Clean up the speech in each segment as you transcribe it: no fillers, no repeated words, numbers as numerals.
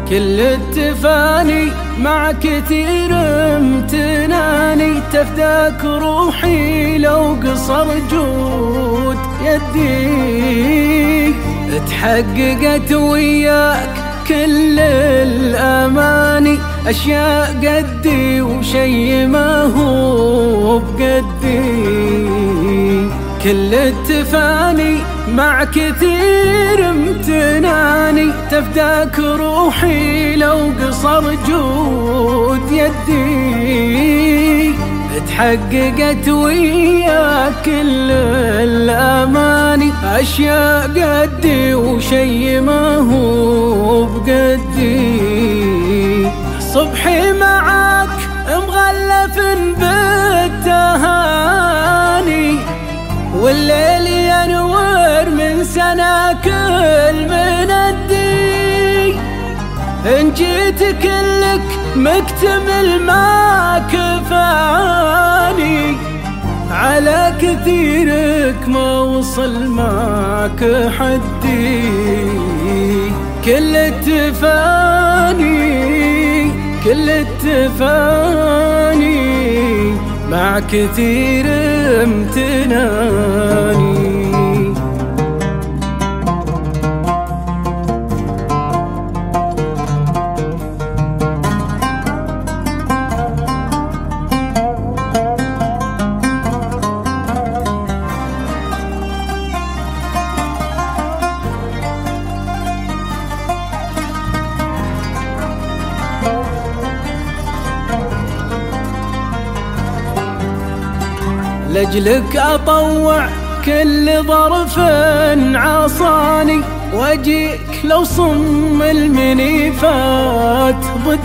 كل التفاني مع كثير امتناني، تفداك روحي لو قصر جود يدي. اتحققت وياك كل الاماني، اشياء قدي وشي ما هو بقدي. كل التفاني مع كثير امتناني، تفداك روحي لو قصر جود يدي. اتحققت وياك كل الاماني، اشياء قدي وشي ما هو بقدي. صبحي معاك مغلف بالتهاني، والليل ينور من سناكل مندي. إن جيت كلك مكتمل ما كفاني، على كثيرك ما وصل معك حدي. كل التفاني كل التفاني مع كثير امتناني. لأجلك أطوع كل ظرف عصاني، واجيك لو صم المنيفات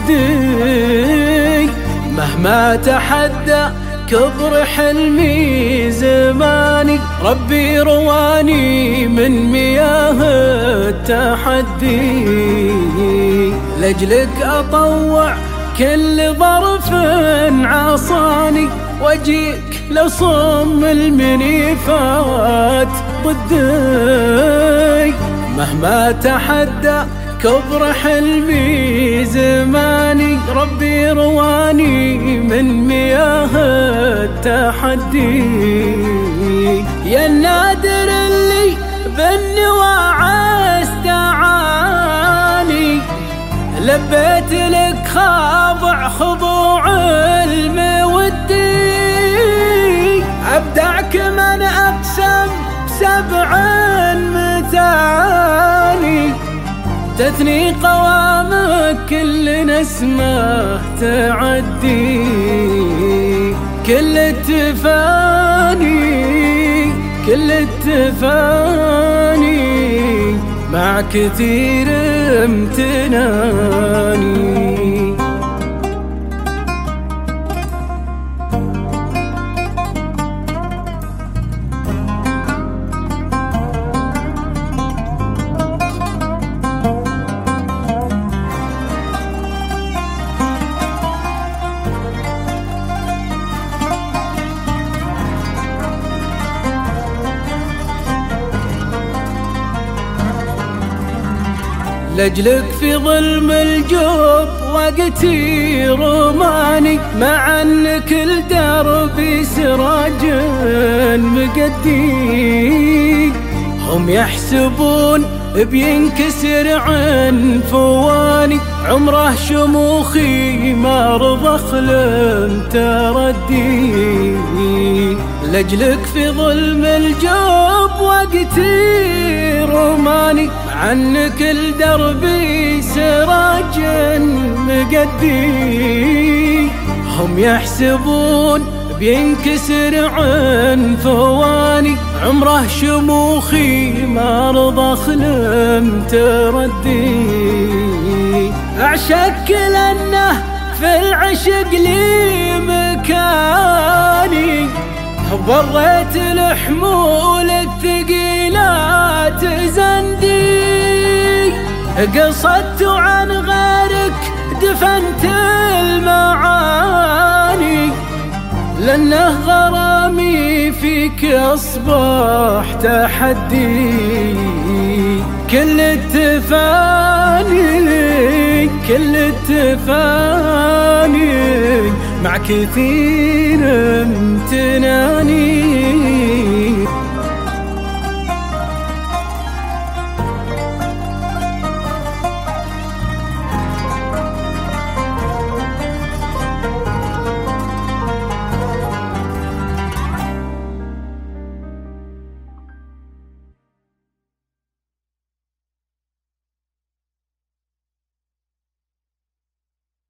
ضدي. مهما تحدى كبر حلمي زماني، ربي رواني من مياه التحدي. لأجلك أطوع كل ظرف عصاني، واجيك لو صم المنيفات ضدي. مهما تحدى كبر حلمي زماني، ربي رواني من مياه التحدي. يا النادر اللي بالنواعي استعاني، لبيت لك خاضع خضوع المودي. أبدعك من أقسم بسبع مثاني، تثني قوامك كل نسمة تعدي. كل التفاني كل التفاني مع كثير امتناني. لأجلك في ظلم الجوب وقتي رماني، مع أن كل دربي سراج مقدي. هم يحسبون بينكسر عنفواني، عمره شموخي ما رضى خلم تردي. لأجلك في ظلم الجوب وقتي رماني، عنك الدربي سراج مقدي. هم يحسبون بينكسر عنفواني، عمره شموخي ما رضى خلم تردي. أعشق لأنه في العشق لي مكاني، بريت الحمول الثقيلات زندي. قصدت عن غيرك دفنت المعاني، لأنه غرامي فيك أصبح تحدي. كل التفاني كل التفاني مع كثير امتناني.